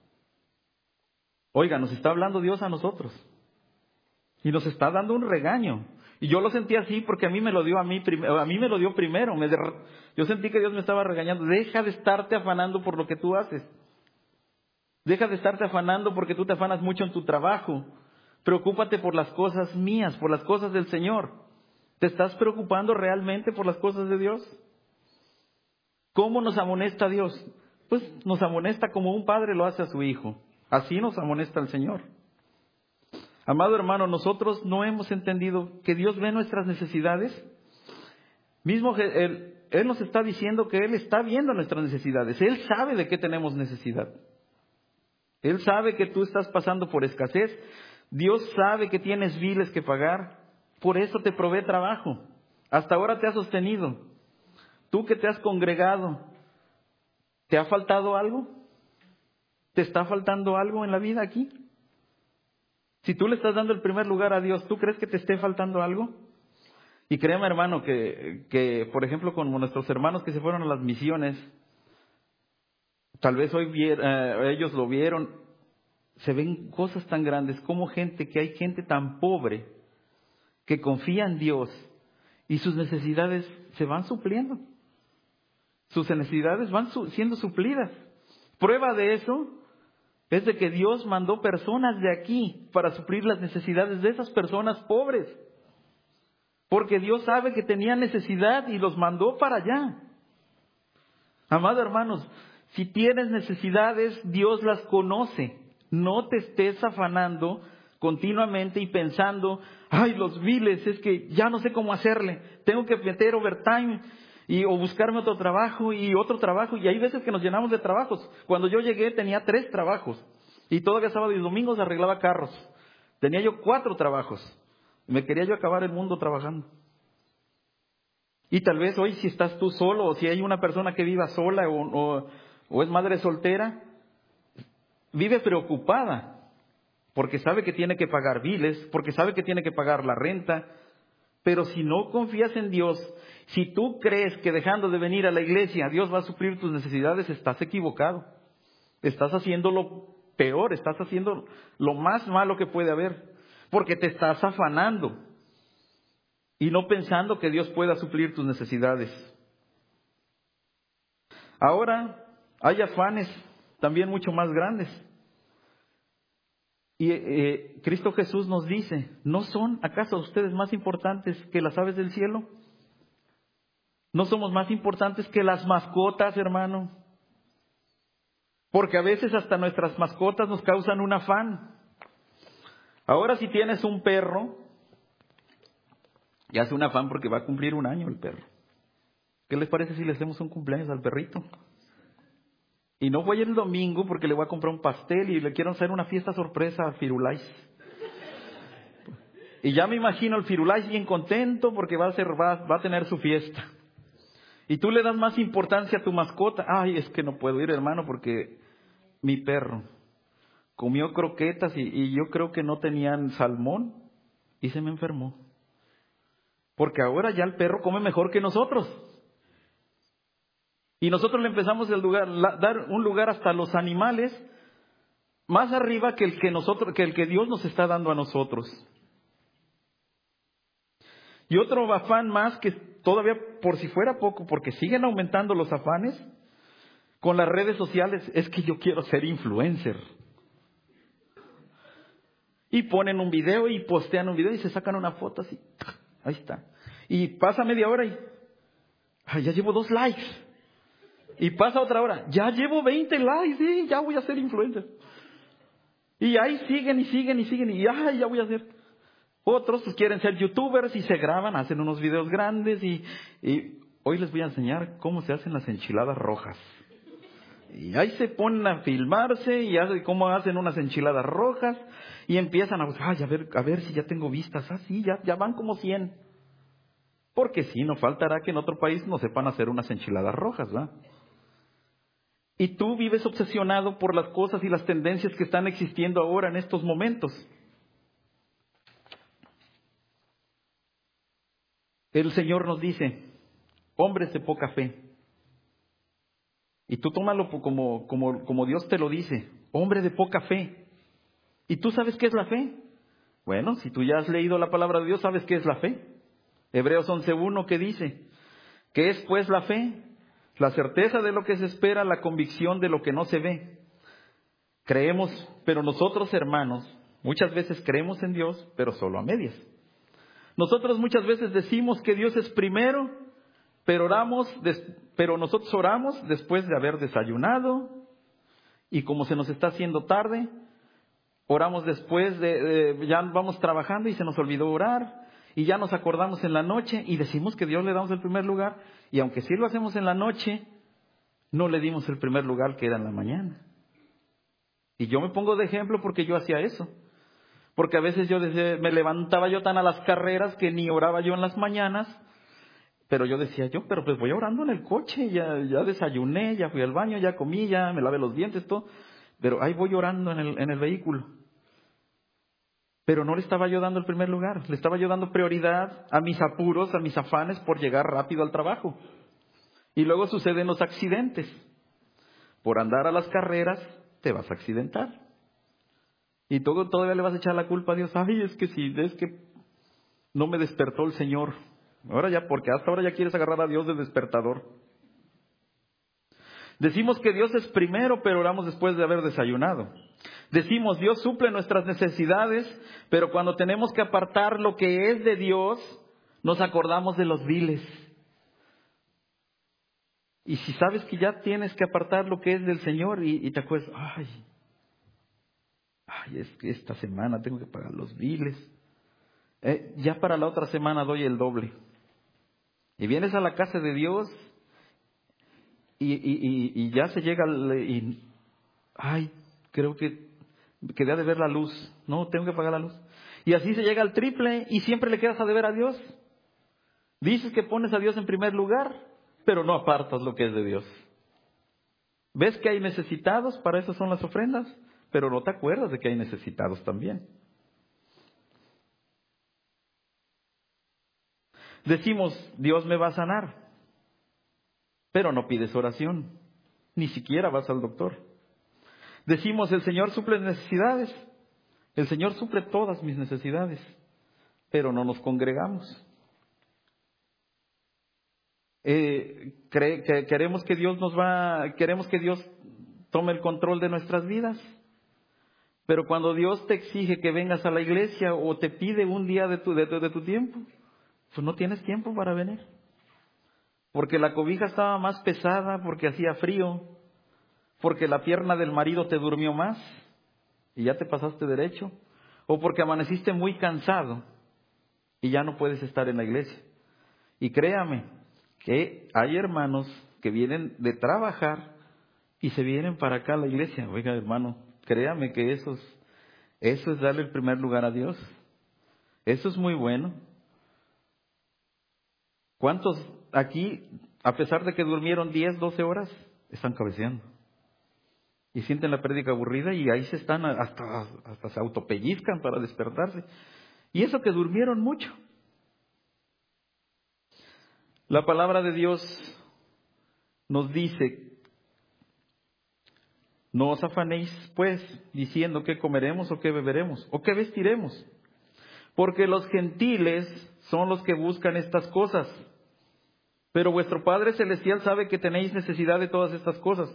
Oiga, nos está hablando Dios a nosotros. Y nos está dando un regaño. Y yo lo sentí así porque a mí me lo dio a mí, a mí me lo dio primero. Me der... Yo sentí que Dios me estaba regañando. Deja de estarte afanando por lo que tú haces. Deja de estarte afanando porque tú te afanas mucho en tu trabajo. Preocúpate por las cosas mías, por las cosas del Señor. ¿Te estás preocupando realmente por las cosas de Dios? ¿Cómo nos amonesta Dios? Pues nos amonesta como un padre lo hace a su hijo. Así nos amonesta el Señor. Amado hermano, nosotros no hemos entendido que Dios ve nuestras necesidades. Mismo Él, Él nos está diciendo que Él está viendo nuestras necesidades. Él sabe de qué tenemos necesidad. Él sabe que tú estás pasando por escasez. Dios sabe que tienes biles que pagar. Por eso te provee trabajo. Hasta ahora te ha sostenido. Tú que te has congregado, ¿te ha faltado algo? ¿Te está faltando algo en la vida aquí? Si tú le estás dando el primer lugar a Dios, ¿tú crees que te esté faltando algo? Y créeme, hermano, que, que por ejemplo, con nuestros hermanos que se fueron a las misiones, tal vez hoy vier, eh, ellos lo vieron, se ven cosas tan grandes como gente, que hay gente tan pobre que confía en Dios y sus necesidades se van supliendo. Sus necesidades van su, siendo suplidas. Prueba de eso es de que Dios mandó personas de aquí para suplir las necesidades de esas personas pobres. Porque Dios sabe que tenían necesidad y los mandó para allá. Amados hermanos, si tienes necesidades, Dios las conoce. No te estés afanando continuamente y pensando, ay, los biles, es que ya no sé cómo hacerle. Tengo que meter overtime y o buscarme otro trabajo y otro trabajo. Y hay veces que nos llenamos de trabajos. Cuando yo llegué tenía tres trabajos. Y todavía sábado y domingos arreglaba carros. Tenía yo cuatro trabajos. Me quería yo acabar el mundo trabajando. Y tal vez hoy si estás tú solo o si hay una persona que viva sola o, o, o es madre soltera, vive preocupada porque sabe que tiene que pagar biles, porque sabe que tiene que pagar la renta. Pero si no confías en Dios, si tú crees que dejando de venir a la iglesia Dios va a suplir tus necesidades, estás equivocado. Estás haciendo lo peor, estás haciendo lo más malo que puede haber, porque te estás afanando y no pensando que Dios pueda suplir tus necesidades. Ahora hay afanes también mucho más grandes. Y eh, Cristo Jesús nos dice, ¿no son acaso ustedes más importantes que las aves del cielo? ¿No somos más importantes que las mascotas, hermano? Porque a veces hasta nuestras mascotas nos causan un afán. Ahora si tienes un perro, ya es un afán porque va a cumplir un año el perro. ¿Qué les parece si le hacemos un cumpleaños al perrito? Y no voy el domingo porque le voy a comprar un pastel y le quiero hacer una fiesta sorpresa a Firulais. Y ya me imagino el Firulais bien contento porque va a, ser, va, va a tener su fiesta. Y tú le das más importancia a tu mascota. Ay, es que no puedo ir, hermano, porque mi perro comió croquetas y, y yo creo que no tenían salmón y se me enfermó. Porque ahora ya el perro come mejor que nosotros. Y nosotros le empezamos a lugar, la, dar un lugar hasta a los animales más arriba que el que nosotros, que el que Dios nos está dando a nosotros. Y otro afán más que todavía por si fuera poco, porque siguen aumentando los afanes con las redes sociales, es que yo quiero ser influencer. Y ponen un video y postean un video y se sacan una foto así. Ahí está. Y pasa media hora y ay, ya llevo dos likes. Y pasa otra hora, ya llevo veinte likes, sí, ya voy a ser influencer. Y ahí siguen y siguen y siguen y ay, ya voy a ser. Otros pues, quieren ser youtubers y se graban, hacen unos videos grandes y, y hoy les voy a enseñar cómo se hacen las enchiladas rojas. Y ahí se ponen a filmarse y hacen cómo hacen unas enchiladas rojas y empiezan a ay, a ver, a ver si ya tengo vistas. Ah, sí, ya, ya van como cien. Porque sí, no faltará que en otro país no sepan hacer unas enchiladas rojas, ¿verdad? Y tú vives obsesionado por las cosas y las tendencias que están existiendo ahora en estos momentos. El Señor nos dice, hombres de poca fe. Y tú tómalo como, como, como Dios te lo dice, hombre de poca fe. ¿Y tú sabes qué es la fe? Bueno, si tú ya has leído la palabra de Dios, sabes qué es la fe. Hebreos once uno, ¿qué dice? ¿Qué es pues la fe? La certeza de lo que se espera, la convicción de lo que no se ve. Creemos, pero nosotros, hermanos, muchas veces creemos en Dios, pero solo a medias. Nosotros muchas veces decimos que Dios es primero, pero oramos, des, pero nosotros oramos después de haber desayunado, y como se nos está haciendo tarde, oramos después de, de ya vamos trabajando y se nos olvidó orar. Y ya nos acordamos en la noche y decimos que Dios le damos el primer lugar. Y aunque sí lo hacemos en la noche, no le dimos el primer lugar que era en la mañana. Y yo me pongo de ejemplo porque yo hacía eso. Porque a veces yo decía, me levantaba yo tan a las carreras que ni oraba yo en las mañanas. Pero yo decía yo, pero pues voy orando en el coche. Ya, ya desayuné, ya fui al baño, ya comí, ya me lavé los dientes, todo. Pero ahí voy orando en el, en el vehículo. Pero no le estaba yo dando el primer lugar, le estaba yo dando prioridad a mis apuros, a mis afanes por llegar rápido al trabajo. Y luego suceden los accidentes. Por andar a las carreras te vas a accidentar. Y todo, todavía le vas a echar la culpa a Dios. Ay, es que sí, es que no me despertó el Señor. Ahora ya, porque hasta ahora ya quieres agarrar a Dios de despertador. Decimos que Dios es primero, pero oramos después de haber desayunado. Decimos, Dios suple nuestras necesidades, pero cuando tenemos que apartar lo que es de Dios, nos acordamos de los viles. Y si sabes que ya tienes que apartar lo que es del Señor y, y te acuerdas, ay, ay, es que esta semana tengo que pagar los viles. Eh, ya para la otra semana doy el doble. Y vienes a la casa de Dios y, y, y, y ya se llega, al, y, ay, creo que quedé de ver la luz. No, tengo que pagar la luz. Y así se llega al triple y siempre le quedas a deber a Dios. Dices que pones a Dios en primer lugar, pero no apartas lo que es de Dios. ¿Ves que hay necesitados? Para eso son las ofrendas. Pero no te acuerdas de que hay necesitados también. Decimos, Dios me va a sanar. Pero no pides oración. Ni siquiera vas al doctor. Decimos, el Señor suple necesidades. El Señor suple todas mis necesidades. Pero no nos congregamos. Eh, cre- que queremos que Dios nos va, queremos que Dios tome el control de nuestras vidas. Pero cuando Dios te exige que vengas a la iglesia o te pide un día de tu, de, tu, de tu tiempo, pues no tienes tiempo para venir. Porque la cobija estaba más pesada, porque hacía frío, porque la pierna del marido te durmió más y ya te pasaste derecho, o porque amaneciste muy cansado y ya no puedes estar en la iglesia. Y créame Que hay hermanos que vienen de trabajar y se vienen para acá a la iglesia. Oiga, hermano, créame que eso es, eso es darle el primer lugar a Dios. Eso es muy bueno. ¿Cuántos aquí, a pesar de que durmieron diez, doce horas, están cabeceando? Y sienten la prédica aburrida y ahí se están, hasta, hasta se autopellizcan para despertarse. Y eso que durmieron mucho. La palabra de Dios nos dice: no os afanéis, pues, diciendo qué comeremos o qué beberemos o qué vestiremos, porque los gentiles son los que buscan estas cosas. Pero vuestro Padre Celestial sabe que tenéis necesidad de todas estas cosas.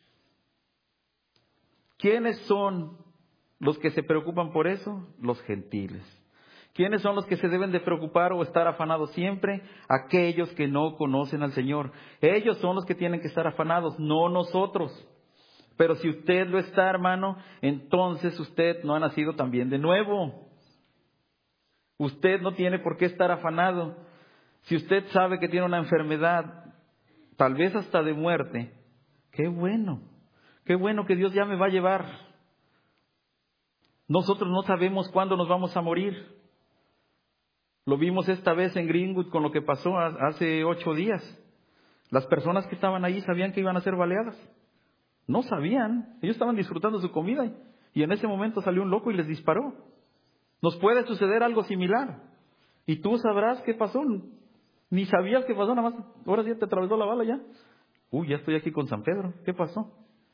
¿Quiénes son los que se preocupan por eso? Los gentiles. ¿Quiénes son los que se deben de preocupar o estar afanados siempre? Aquellos que no conocen al Señor. Ellos son los que tienen que estar afanados, no nosotros. Pero si usted lo está, hermano, entonces usted no ha nacido también de nuevo. Usted no tiene por qué estar afanado. Si usted sabe que tiene una enfermedad, tal vez hasta de muerte, qué bueno, qué bueno que Dios ya me va a llevar. Nosotros no sabemos cuándo nos vamos a morir. Lo vimos esta vez en Greenwood con lo que pasó hace ocho días. Las personas que estaban ahí sabían que iban a ser baleadas. No sabían, ellos estaban disfrutando su comida y en ese momento salió un loco y les disparó. Nos puede suceder algo similar y tú sabrás qué pasó. Ni sabías qué pasó, nada más, ahora sí te atravesó la bala ya. Uy, ya estoy aquí con San Pedro, ¿qué pasó?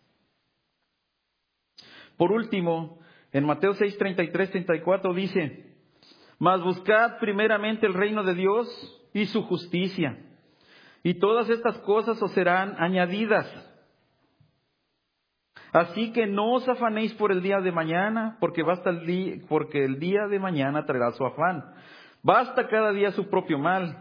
Por último, en Mateo seis, treinta y tres, treinta y cuatro dice: mas buscad primeramente el reino de Dios y su justicia, y todas estas cosas os serán añadidas. Así que no os afanéis por el día de mañana, porque basta el día, porque el día de mañana traerá su afán. Basta cada día su propio mal.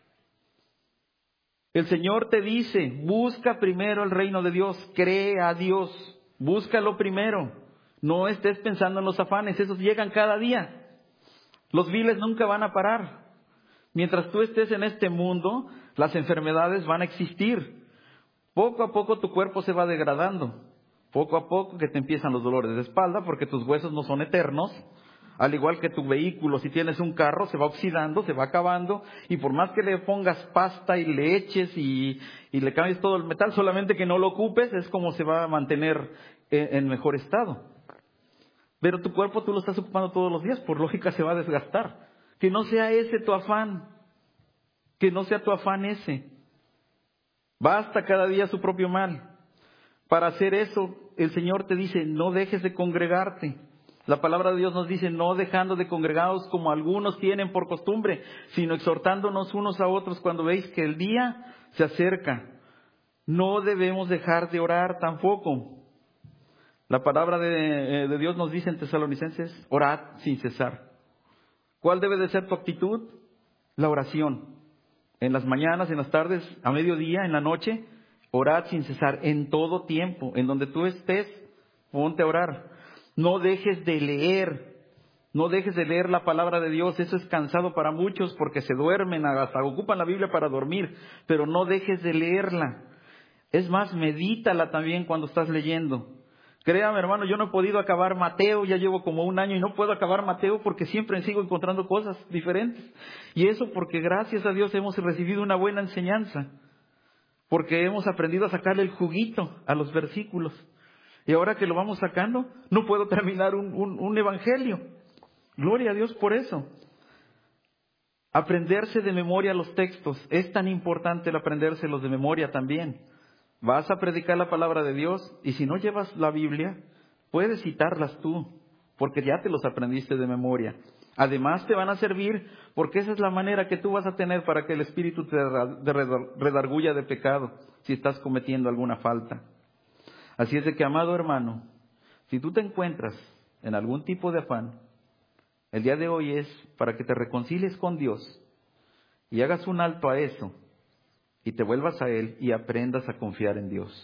El Señor te dice: busca primero el reino de Dios, cree a Dios, búscalo primero. No estés pensando en los afanes, esos llegan cada día. Los viles nunca van a parar. Mientras tú estés en este mundo, las enfermedades van a existir. Poco a poco tu cuerpo se va degradando. Poco a poco que te empiezan los dolores de espalda, porque tus huesos no son eternos. Al igual que tu vehículo, si tienes un carro, se va oxidando, se va acabando. Y por más que le pongas pasta y le eches y, y le cambies todo el metal, solamente que no lo ocupes, es como se va a mantener en, en mejor estado. Pero tu cuerpo tú lo estás ocupando todos los días, por lógica se va a desgastar. Que no sea ese tu afán. Que no sea tu afán ese. Basta cada día su propio mal. Para hacer eso, el Señor te dice: no dejes de congregarte. La palabra de Dios nos dice: no dejando de congregados como algunos tienen por costumbre, sino exhortándonos unos a otros cuando veis que el día se acerca. No debemos dejar de orar tampoco. La palabra de, de Dios nos dice en Tesalonicenses: orad sin cesar. ¿Cuál debe de ser tu actitud? La oración. En las mañanas, en las tardes, a mediodía, en la noche, orad sin cesar, en todo tiempo. En donde tú estés, ponte a orar. No dejes de leer. No dejes de leer la palabra de Dios. Eso es cansado para muchos porque se duermen, hasta ocupan la Biblia para dormir. Pero no dejes de leerla. Es más, medítala también cuando estás leyendo. Créame, hermano, yo no he podido acabar Mateo, ya llevo como un año y no puedo acabar Mateo porque siempre sigo encontrando cosas diferentes. Y eso porque gracias a Dios hemos recibido una buena enseñanza. Porque hemos aprendido a sacarle el juguito a los versículos. Y ahora que lo vamos sacando, no puedo terminar un, un, un evangelio. Gloria a Dios por eso. Aprenderse de memoria los textos. Es tan importante el aprendérselos de memoria también. Vas a predicar la palabra de Dios y si no llevas la Biblia, puedes citarlas tú, porque ya te los aprendiste de memoria. Además te van a servir porque esa es la manera que tú vas a tener para que el Espíritu te redarguya de pecado si estás cometiendo alguna falta. Así es de que, amado hermano, si tú te encuentras en algún tipo de afán, el día de hoy es para que te reconcilies con Dios y hagas un alto a eso. Y te vuelvas a Él y aprendas a confiar en Dios.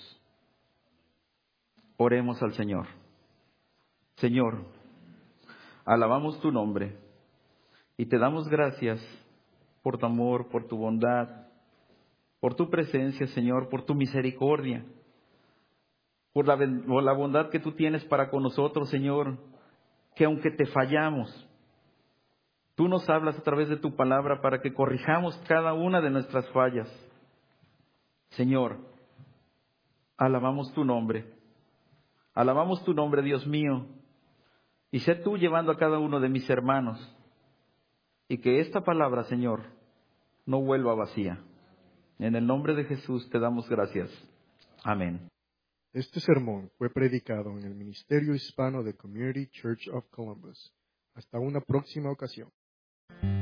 Oremos al Señor. Señor, alabamos tu nombre y te damos gracias por tu amor, por tu bondad, por tu presencia, Señor, por tu misericordia, por la, por la bondad que tú tienes para con nosotros, Señor, que aunque te fallamos, tú nos hablas a través de tu palabra para que corrijamos cada una de nuestras fallas. Señor, alabamos tu nombre, alabamos tu nombre, Dios mío, y sé tú llevando a cada uno de mis hermanos, y que esta palabra, Señor, no vuelva vacía. En el nombre de Jesús te damos gracias. Amén. Este sermón fue predicado en el Ministerio Hispano de Community Church of Columbus. Hasta una próxima ocasión.